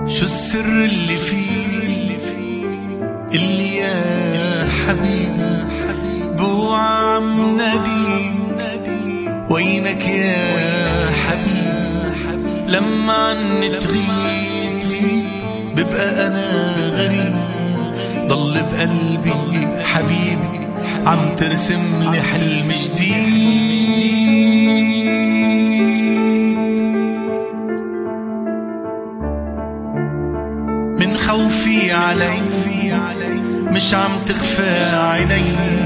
شو السر اللي فيه اللي يا حبيبي بوعى عم نادي وينك يا حبيبي لما عني تغيب ببقى أنا غريب ضل بقلبي حبيبي عم ترسم لي حلم جديد. من خوفي علي مش عم تخفى عيني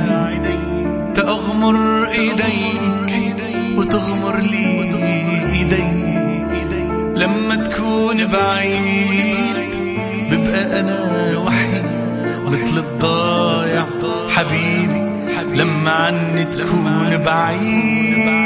تأغمر ايديك وتغمر لي ايدي لما تكون بعيد ببقى انا وحيد مثل الضايع حبيبي لما عني تكون بعيد.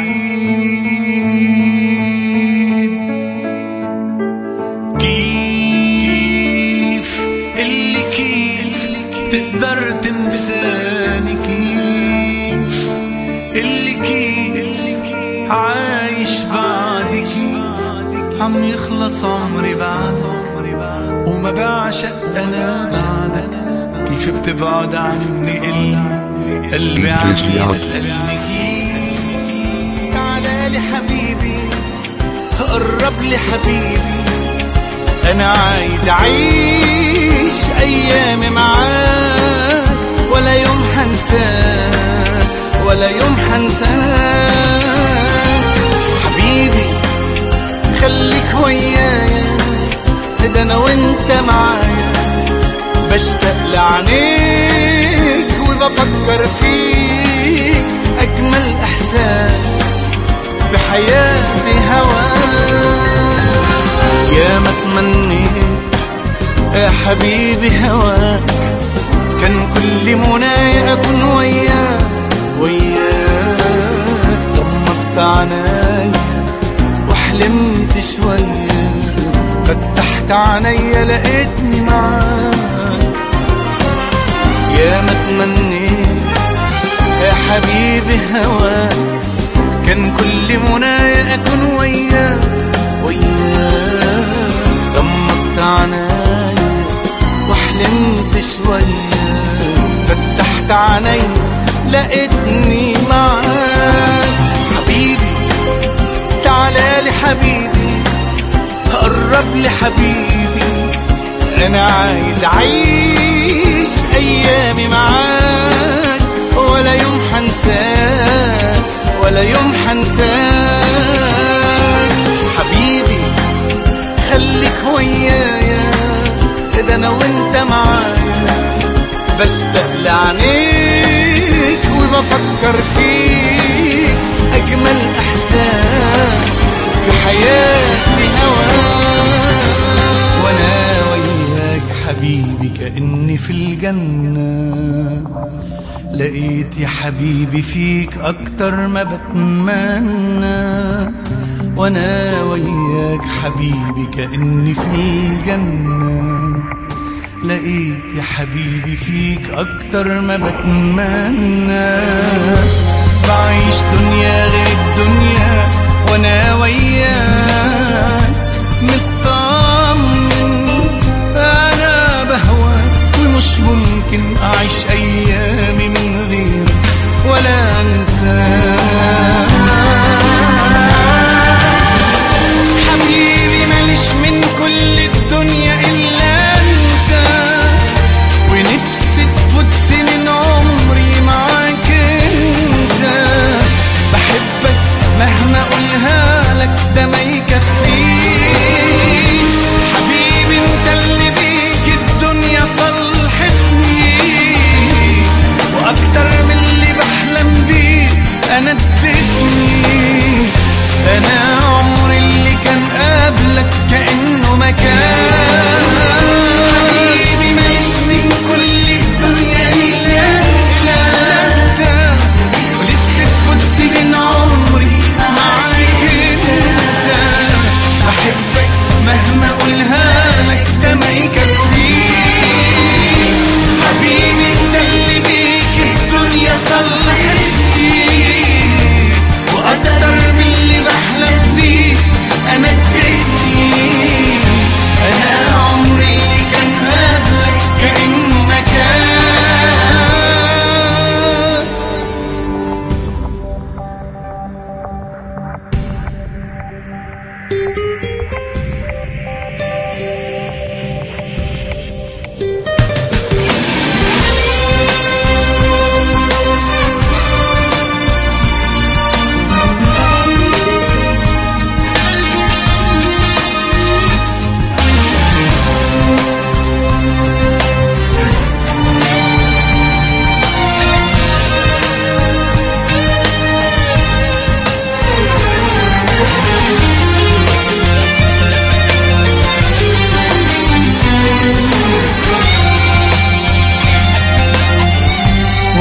تقدر تنساني كيف اللي كيف عايش بعدك عم يخلص عمري بعدك وما بعشق أنا بعدك كيف بتبعد عني قلبي عم يسألني كيف. تعالى حبيبي قرب لي حبيبي أنا عايز أعيش أيامي معاك ولا يوم حنساك ولا يوم حنساك حبيبي خليك ويايا ده أنا وأنت معايا بشتاق لعينيك وبفكر فيك أجمل إحساس في حياتي هواك. يا ما تمنيت يا حبيبي هواك كان كل مناي أكون وياك غمضت عناي وحلمت شوية فتحت عناي لقيتني معاك. يا ما تمنيت يا حبيبي هواك كان كل مناي أكون وياك غمضت عناي وحلمت شوية فتحت عناي لقيتني معاك. حبيبي تعالى لي حبيبي قرب لي حبيبي أنا عايز أعيش أيامي معاك ولا يوم حنساك ولا يوم حنساك حبيبي خليك ويايا ده أنا وأنت معايا بشتاق لعينيك وبفكر فيك أجمل إحساس في حياتي هواك. وأنا وياك حبيبي كأني في الجنة لقيت يا حبيبي فيك أكتر ما بتمنى. وأنا وياك حبيبي كأني في الجنة لقيت يا حبيبي فيك أكتر ما بتمنى. بعيش دنيا غير الدنيا وأنا وياك مطمن أنا بهواك ومش ممكن أعيش أيامي من غيرك ولا أنساك. حبيبي ماليش من كل الدنيا إلا أنت ونفسي تفوت سنين عمري معاك أنت. بحبك مهما أقولها لك ده ما يكفيك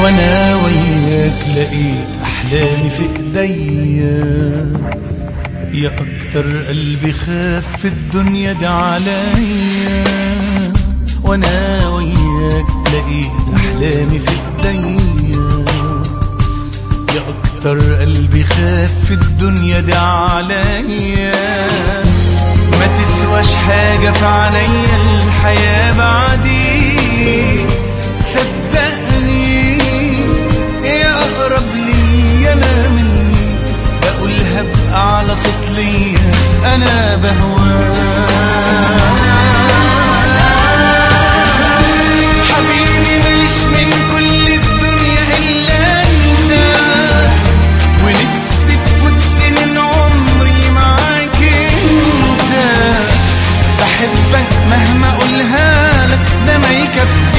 وانا وياك لقيت احلامي في ايديا، يا اكتر قلبي خاف في الدنيا دي عليا، وانا وياك لقيت احلامي في ايديا، يا اكتر قلبي خاف في الدنيا دي عليا. ما تسواش حاجة في عينيا الحياة بعديك، صدقني يا اقرب لي انا مني، بقولها بأعلى صوت ليا انا بهواك. حبيبي ماليش من كل الدنيا الا انت، ونفسي تفوت سنين عمري معاك انت، بحبك مهما اقولها لك ده ما يكفي.